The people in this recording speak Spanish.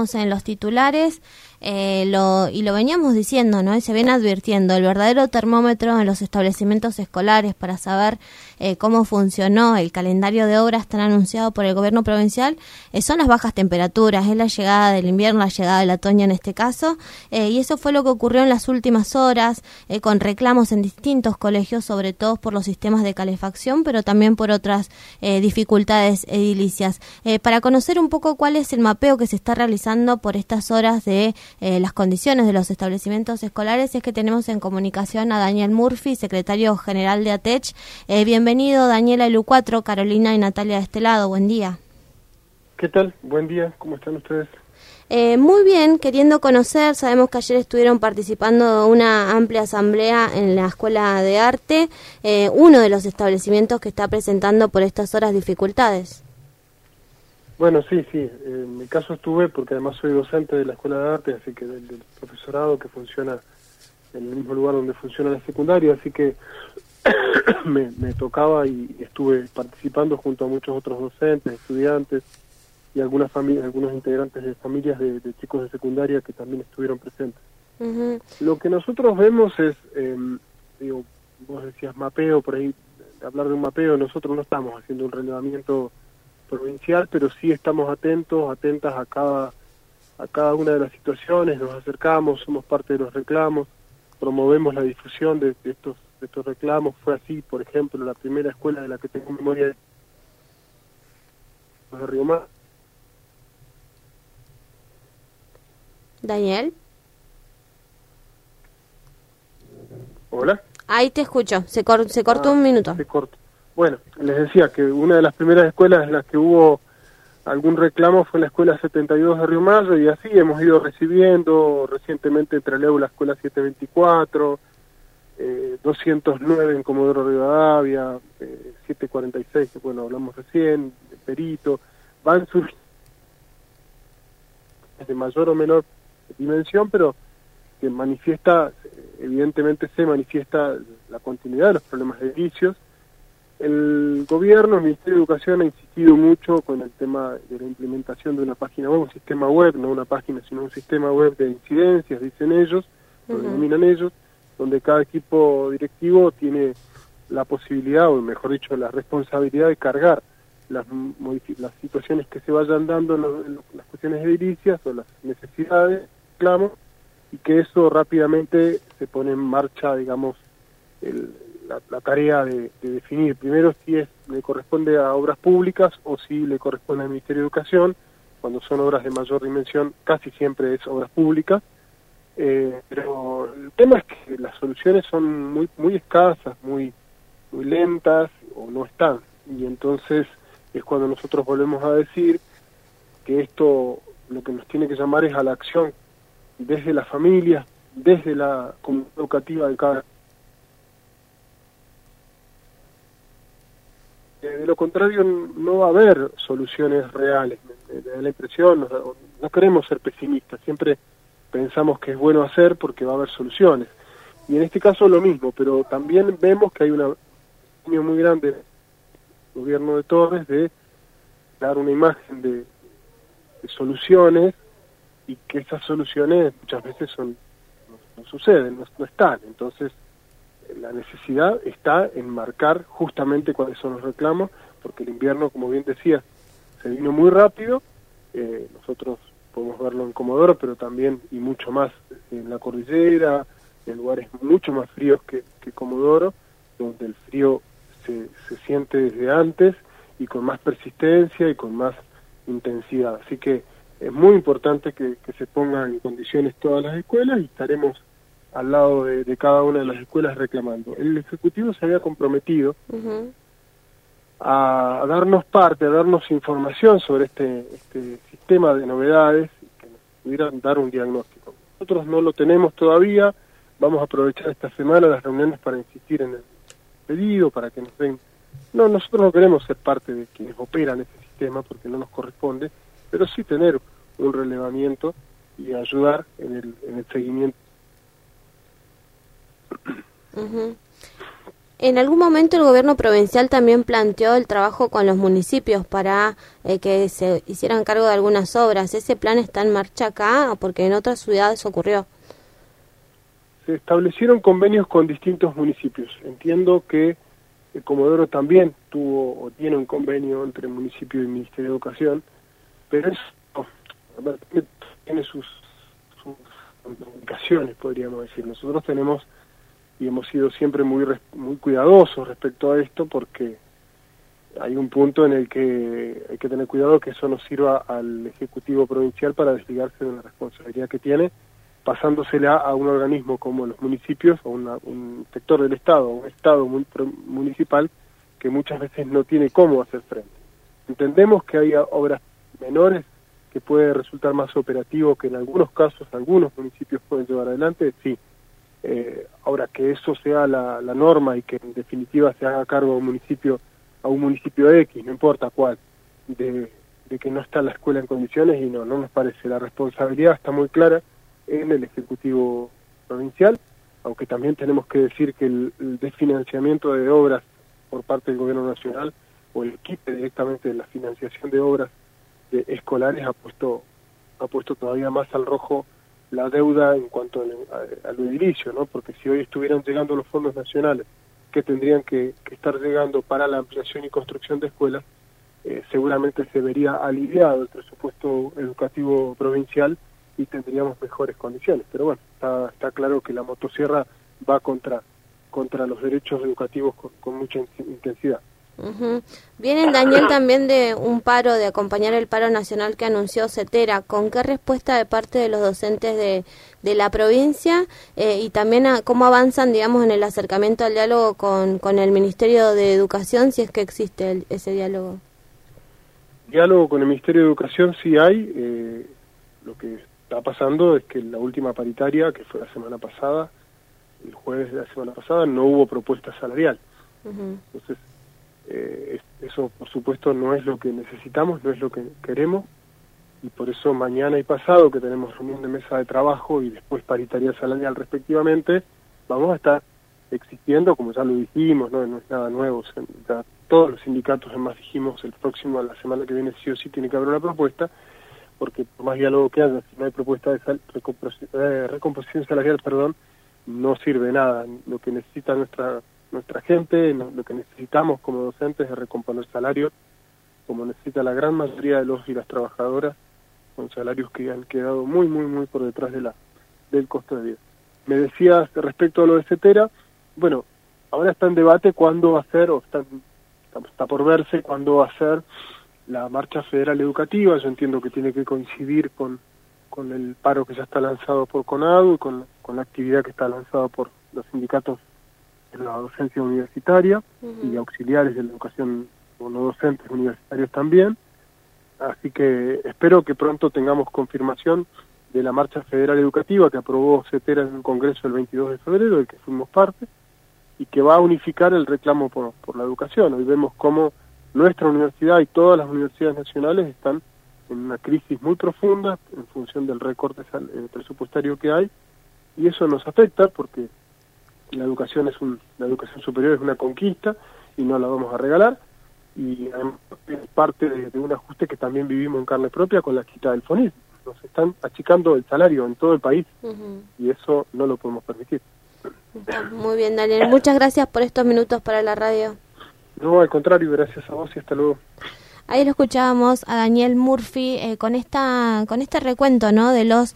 veíamos en los titulares y lo veníamos diciendo, ¿no? Y se viene advirtiendo, el verdadero termómetro en los establecimientos escolares para saber cómo funcionó el calendario de obras tan anunciado por el gobierno provincial son las bajas temperaturas, es la llegada del invierno, la llegada del otoño en este caso, y eso fue lo que ocurrió en las últimas horas, con reclamos en distintos colegios, sobre todo por los sistemas de calefacción, pero también por otras dificultades edilicias. Para conocer un poco cuál es el mapeo que se está realizando por estas horas de las condiciones de los establecimientos escolares, es que tenemos en comunicación a Daniel Murphy, secretario general de ATECH. Bienvenido, Daniela Lu4, Carolina y Natalia de este lado. Buen día. ¿Qué tal? Buen día. ¿Cómo están ustedes? Muy bien, queriendo conocer, sabemos que ayer estuvieron participando de una amplia asamblea en la Escuela de Arte, uno de los establecimientos que está presentando por estas horas dificultades. Bueno, sí, en mi caso estuve porque además soy docente de la Escuela de Arte, así que del profesorado que funciona en el mismo lugar donde funciona la secundaria, así que me tocaba y estuve participando junto a muchos otros docentes, estudiantes y algunas familias, algunos integrantes de familias de chicos de secundaria que también estuvieron presentes. Uh-huh. Lo que nosotros vemos es, vos decías mapeo, por ahí, hablar de un mapeo, nosotros no estamos haciendo un relevamiento provincial, pero sí estamos atentas a cada una de las situaciones, nos acercamos, somos parte de los reclamos, promovemos la difusión de estos reclamos. Fue así, por ejemplo, la primera escuela de la que tengo memoria de Río Mar. Daniel. Hola. Ahí te escucho, se cortó un minuto. Se cortó. Bueno, les decía que una de las primeras escuelas en las que hubo algún reclamo fue la Escuela 72 de Río Mayo, y así hemos ido recibiendo. Recientemente Trelew la Escuela 724, 209 en Comodoro Rivadavia, 746, que bueno, hablamos recién, Perito, van surgiendo de mayor o menor dimensión, pero que evidentemente se manifiesta la continuidad de los problemas edilicios. El gobierno, el Ministerio de Educación ha insistido mucho con el tema de la implementación de una página web, un sistema web, no una página, sino un sistema web de incidencias, dicen ellos, lo denominan ellos, donde cada equipo directivo tiene la posibilidad, o mejor dicho, la responsabilidad de cargar las situaciones que se vayan dando en las cuestiones edilicias o las necesidades, reclamos, y que eso rápidamente se pone en marcha, digamos, la tarea de definir primero si le corresponde a obras públicas o si le corresponde al Ministerio de Educación. Cuando son obras de mayor dimensión casi siempre es obras públicas, pero el tema es que las soluciones son muy escasas, muy lentas o no están, y entonces es cuando nosotros volvemos a decir que esto lo que nos tiene que llamar es a la acción desde las familias, desde la comunidad educativa de cada. De lo contrario no va a haber soluciones reales. Me da la impresión, no queremos ser pesimistas, siempre pensamos que es bueno hacer porque va a haber soluciones. Y en este caso lo mismo, pero también vemos que hay una opinión muy grande del gobierno de Torres de dar una imagen de soluciones, y que esas soluciones muchas veces no suceden, no están. Entonces la necesidad está en marcar justamente cuáles son los reclamos, porque el invierno, como bien decía, se vino muy rápido. Nosotros podemos verlo en Comodoro, pero también y mucho más en la cordillera, en lugares mucho más fríos que Comodoro, donde el frío se siente desde antes y con más persistencia y con más intensidad. Así que es muy importante que se pongan en condiciones todas las escuelas, y estaremos al lado de cada una de las escuelas reclamando. El Ejecutivo se había comprometido a darnos información sobre este sistema de novedades, que nos pudieran dar un diagnóstico. Nosotros no lo tenemos todavía, vamos a aprovechar esta semana las reuniones para insistir en el pedido, para que nos den. No, nosotros no queremos ser parte de quienes operan ese sistema porque no nos corresponde, pero sí tener un relevamiento y ayudar en el seguimiento. En algún momento el gobierno provincial también planteó el trabajo con los municipios para que se hicieran cargo de algunas obras. ¿Ese plan está en marcha acá? Porque en otras ciudades ocurrió. Se establecieron convenios con distintos municipios. Entiendo que Comodoro también tuvo o tiene un convenio entre el municipio y el Ministerio de Educación, pero eso tiene sus implicaciones, podríamos decir. Nosotros tenemos y hemos sido siempre muy cuidadosos respecto a esto, porque hay un punto en el que hay que tener cuidado que eso no sirva al Ejecutivo Provincial para desligarse de una responsabilidad que tiene, pasándosela a un organismo como los municipios, o un sector del Estado, un Estado municipal, que muchas veces no tiene cómo hacer frente. Entendemos que hay obras menores que puede resultar más operativo, que en algunos casos algunos municipios pueden llevar adelante, sí. Ahora, que eso sea la norma y que en definitiva se haga cargo a un municipio X, no importa cuál, de que no está la escuela en condiciones, y no nos parece. La responsabilidad está muy clara en el Ejecutivo Provincial, aunque también tenemos que decir que el desfinanciamiento de obras por parte del Gobierno Nacional, o el quite directamente de la financiación de obras escolares, ha puesto todavía más al rojo la deuda en cuanto a lo edilicio, ¿no? Porque si hoy estuvieran llegando los fondos nacionales que tendrían que estar llegando para la ampliación y construcción de escuelas, seguramente se vería aliviado el presupuesto educativo provincial y tendríamos mejores condiciones. Pero bueno, está claro que la motosierra va contra los derechos educativos con mucha intensidad. Uh-huh. Viene, Daniel, también de un paro, de acompañar el paro nacional que anunció CETERA. ¿Con qué respuesta de parte de los docentes de la provincia y también cómo avanzan, digamos, en el acercamiento al diálogo con el Ministerio de Educación, si es que existe ese diálogo? Diálogo con el Ministerio de Educación sí hay. Lo que está pasando es que en la última paritaria, que fue la semana pasada, el jueves de la semana pasada, no hubo propuesta salarial. Uh-huh. Entonces, eso por supuesto no es lo que necesitamos, no es lo que queremos, y por eso mañana y pasado, que tenemos reunión de mesa de trabajo y después paritaria salarial respectivamente, vamos a estar exigiendo, como ya lo dijimos, no es nada nuevo, ya todos los sindicatos además dijimos, la semana que viene sí o sí tiene que haber una propuesta, porque por más diálogo que haya, si no hay propuesta de recomposición salarial, no sirve nada. Lo que necesita nuestra gente, lo que necesitamos como docentes es recomponer salarios, como necesita la gran mayoría de los y las trabajadoras, con salarios que han quedado muy por detrás del costo de vida. Me decías respecto a lo de CETERA, bueno, ahora está en debate cuándo va a ser, está por verse cuándo va a ser la marcha federal educativa. Yo entiendo que tiene que coincidir con el paro que ya está lanzado por CONADU y con la actividad que está lanzada por los sindicatos de la docencia universitaria. Uh-huh. Y auxiliares de la educación, o no docentes universitarios también. Así que espero que pronto tengamos confirmación de la marcha federal educativa que aprobó CETERA en un congreso el 22 de febrero, del que fuimos parte, y que va a unificar el reclamo por la educación. Hoy vemos cómo nuestra universidad y todas las universidades nacionales están en una crisis muy profunda en función del recorte presupuestario que hay, y eso nos afecta porque la educación superior es una conquista y no la vamos a regalar, y además es parte de un ajuste que también vivimos en carne propia con la quita del FONIT. Nos están achicando el salario en todo el país. Uh-huh. Y eso no lo podemos permitir. Muy bien, Daniel. Muchas gracias por estos minutos para la radio. No, al contrario, gracias a vos y hasta luego. Ahí lo escuchábamos a Daniel Murphy con este recuento, ¿no?, de los